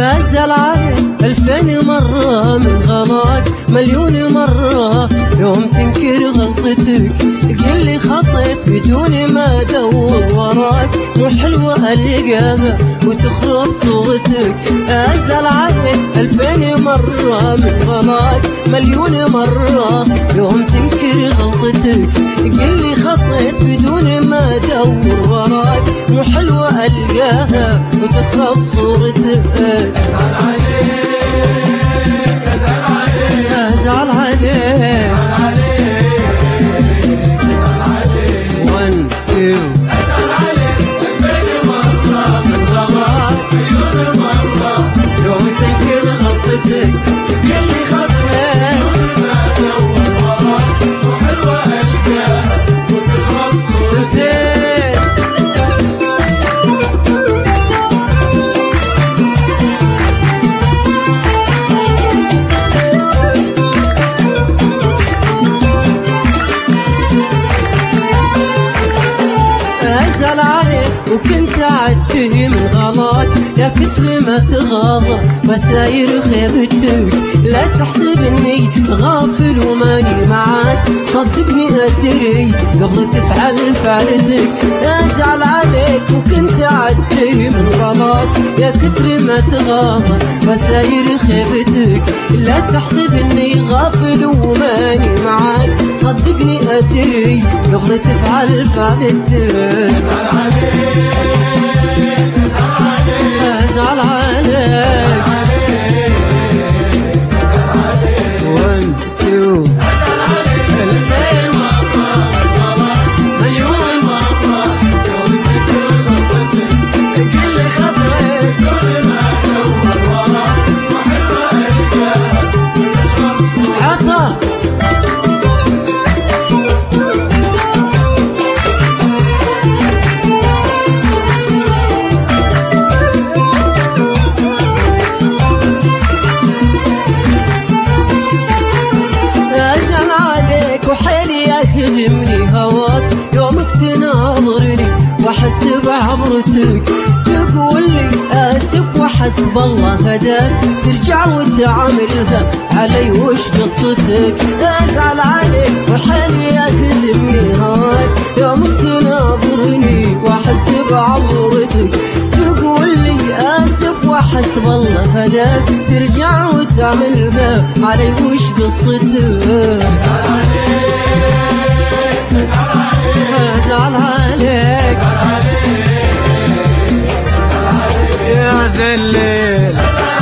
أزعل عليك 2000 مرة من غلاك، مليون مرة يوم تنكر غلطتك، تقلي خطيت بدون ما ادور وراك، مو حلوة القاها وتخرب صورتك. أزعل عليك 2000 مرة من غلاك، مليون مرة يوم تنكر غلطتك، تقلي خطيت بدون ما ادور وراك، مو حلوة القاها وتخرب صورتك. أزعل عليك أزعل عليك 1 2 أزعل عليك 2000 مرة من غلاك، مليون مرة يوم تنكر غلطتك، تقلي خطيت ما أدور وراك، وحلوة ألقاها وتخرب صورتك. أزعل عليك وكنت أعدي من غلط، يا كسر ما تغاضى مساير خيبتك، لا تحسب اني غافل وماني معاك، صدقني أدري قبل تفعل فعلتك. أزعل عليك وكنت أعدي من غلط، يا كثر ما تغاضى مساير خيبتك، لا تحسب اني غافل وماني معاك، صدقني أدري قبل تفعل فعلتك. أزعل عليك 1 2 2000 مليون كل خطيت عطا. يهمني هواك يومك تناظرني واحس بعبرتك، تقول لي اسف وحسب الله هداك، ترجع وتعاملها علي وش قصتك. ازعل عليك وحالي يهمني هواك يومك تناظرني واحس بعبرتك، تقول لي اسف وحسب الله هداك، ترجع وتعاملها علي وش قصتك. أزعل عليك يا ذا الليل.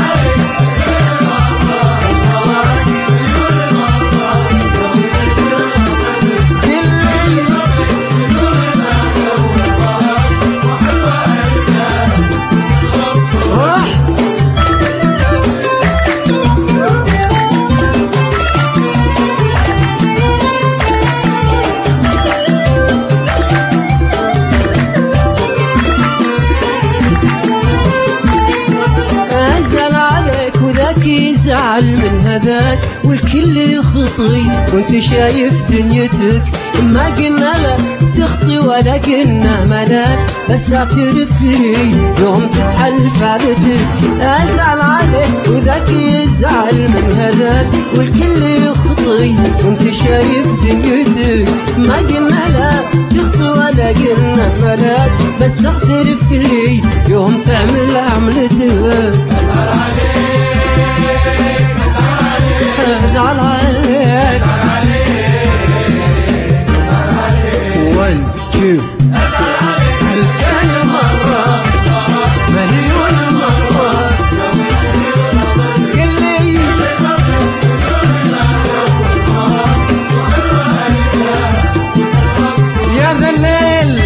يزعل من هذاك والكل يخطي وانت شايف دنيتك، ما قلنا لا تخطي ولا قلنا ملاك، بس اعترف لي يوم تفعل فعلتك. ازعل عليك وذاك يزعل من هذاك والكل يخطي وانت شايف دنيتك، ما قلنا لا تخطي ولا قلنا ملاك، بس اعترف لي يوم تعمل عملتك. أزعل عليك 1 2 2000 مرة مليون مرة قل لي يا ذا الليل.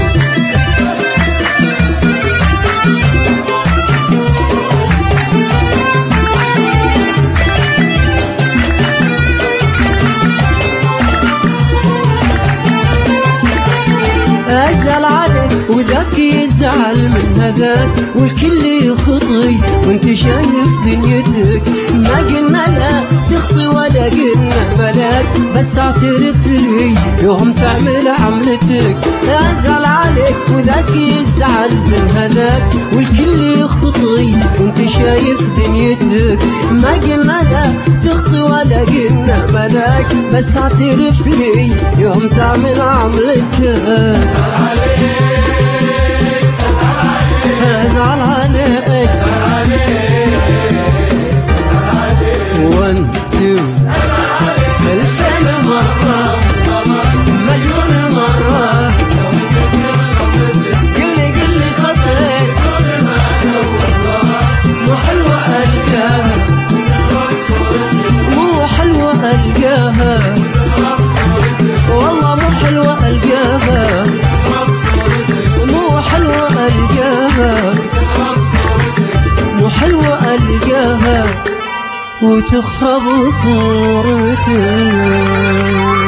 أزعل عليك وذاك يزعل من هذاك والكل يخطي وانت شايف دنيتك، ما قلنا لا تخطي ولا قلنا بلاك، بس اعترف لي يوم تعمل عملتك. أزعل عليك وذاك يزعل من هذاك والكل يخطي وانت شايف دنيتك. ما قلنا لا تخطي ولا قلنا ملاك، بس اعترف لي يوم تعمل عملتك. ازعل عليك 1 2 2000 مرة مليون مرة. قلي خطيت مو حلوة ألقاها، مو حلوة ألقاها، والله مو حلوة ألقاها، مو حلوة ألقاها، مو حلوة ألقاها وتخرب صورتك.